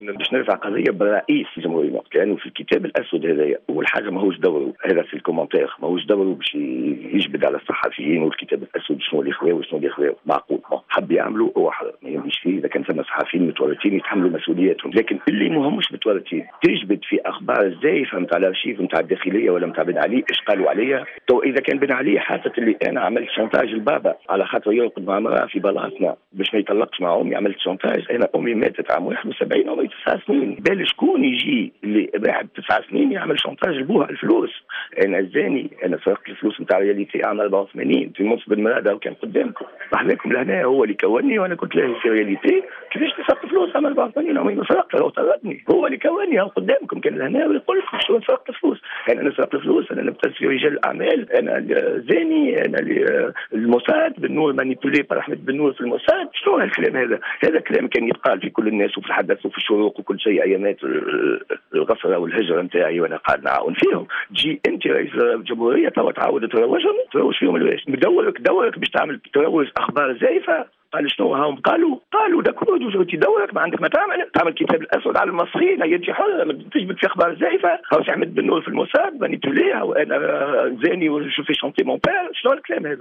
باش نرفع قضيه برئيس الجمهوريه وقت، لانه في الكتاب الاسود هذايا اول حاجه ماهوش دوره، هذا في الكومنتير ماهوش دوره باش يجبد على الصحفيين، والكتاب الاسود شنو اللي خواو وشنو اللي خواو معقول حب يعملوا هو ما يمشيش فيه. اذا كان ثم صحفيين متورطين يتحملوا مسؤولياتهم، لكن اللي ما همش متورطين تجبد في اخبار ازاي فهمت على الارشيف نتاع الداخليه ولا نتاع بن علي ايش قالوا عليا. تو اذا كان بن علي حاسه اللي انا عملت شونتاج البابا على خاطر يرقد مع امراه في بلاصتنا باش ما يطلقش مع امي، عملت شونتاج. انا امي ماتت عام 71 وعمري 9 سنين، بال شكون يجي اللي بعد 9 سنين يعمل شونتاج لبوها الفلوس؟ انا الزاني، انا سرقت الفلوس نتاع رياليتي عام 84 في منصب المنادى وكان قدامكم صاحبكم لهنا هو اللي كوني وانا كنت لاهي في رياليتي. كيفاش سرقت فلوس عام 84 عمري ما سرقت، لو طردني هو اللي كوني قدامكم كان لهنا ويقول لكم شو سرقت فلوس. انا سرقت فلوس، انا نبتز في رجال الاعمال، انا زاني، انا الموساد بن نور مانيبولي بار احمد بن نور في الموساد. شنو هالكلام هذا؟ هذا كلام كان يتقال في كل الناس وفي الحدث وفي الشروق وكل شيء ايامات الغفره والهجره نتاعي وانا قاعد نعاون فيهم. تجي انت رئيس الجمهوريه توا تعاود تروج فيهم الواش دورك باش تعمل تروج اخبار زائفه. قال شنو هاهم قالوا داكور وجهتي دورك ما عندك ما تعمل كتاب الاسود على المصريين، هي انت حر تجبد في اخبار زائفه. هاو احمد بن نور في الموساد مانيبولي وانا زاني وشوفي شونتي مون بير. شنو الكلام هذا؟